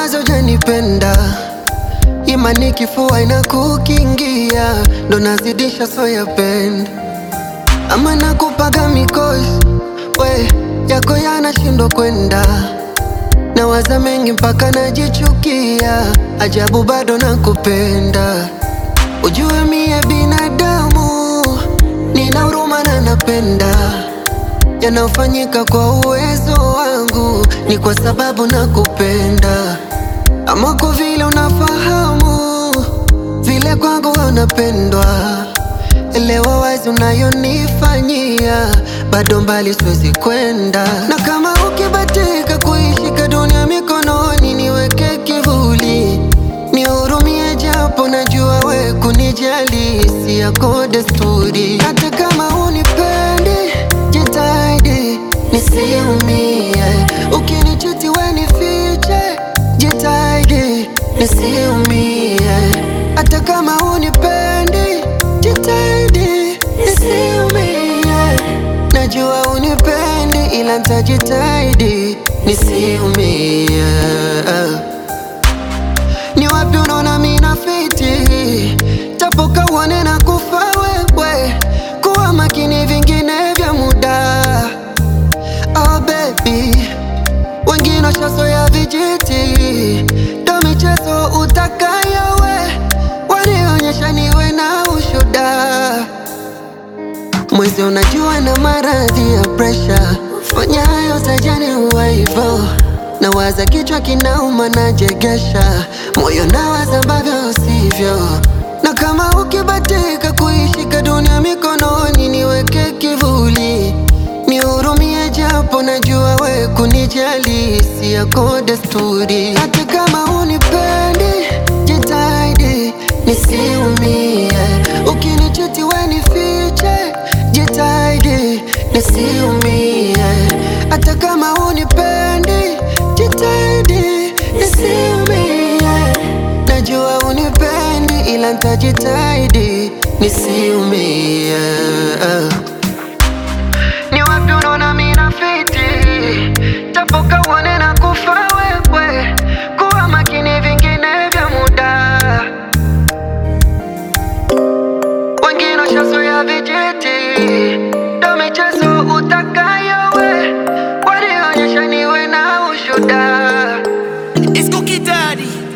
kwanza hujanipenda, imani kifua inakukingia, ndo nazidisha soya penda. Ama nakupaga mikosi, we yako yanashindwa kwenda. Nawaza mengi mpaka najichukia, ajabu bado nakupenda. Ujue mie binadamu, nina huruma na napenda. Yanayofanyika kwa uwezo wangu ni kwa sababu nakupenda. Ama kwa vile unafahamu vile kwangu unapendwa, elewa wazi unayonifanyia, bado mbali siwezi kwenda. Na kama ukibatika kuishika dunia mikononi, niweke kivuli, nihurumie japo najua we kunijali si yako desturi. Hata kama unipendi, jitahidi nisiumie. Ukinichiti we nifiche, jitahidi nisiumie. Hata kama unipendi, jitahidi nisiumie. Najua unipendi ila nitajitahidi nisiumie. Ni wapi unaona mina fiti, tapoka uone na kufa wewe. Kuwa makini vingine vya muda, oh baby. Wengine washazoea vijiti, ndo michezo utakayo we, wanionyesha niwe na ushuda. Mwezi unajua na maradhi ya pressure, fanya hayo tajani huwa hivo. Nawaza kichwa kinauma najegesha, moyo nawaza ambavyo sivyo. Na kama ukibatika kuishika dunia mikononi, niweke kivuli, nihurumie japo najua we kunijali si yako desturi. Hata kama unipendi, jitahidi nisiumie. Ukinichiti we nifiche, jitahidi nisiumie. Hata kama unipendi, jitahidi nisiumie. Najua unipendi ila nitajitahidi nisiumie. Ni wapi unaona mina fiti, tapoka uone na kufa wewe. Kuwa makini vingine vya muda, wengine washazoea vijiti, ndo michezo utakayo we, wanionyesha niwe na ushuda. It's Cookie Daddy.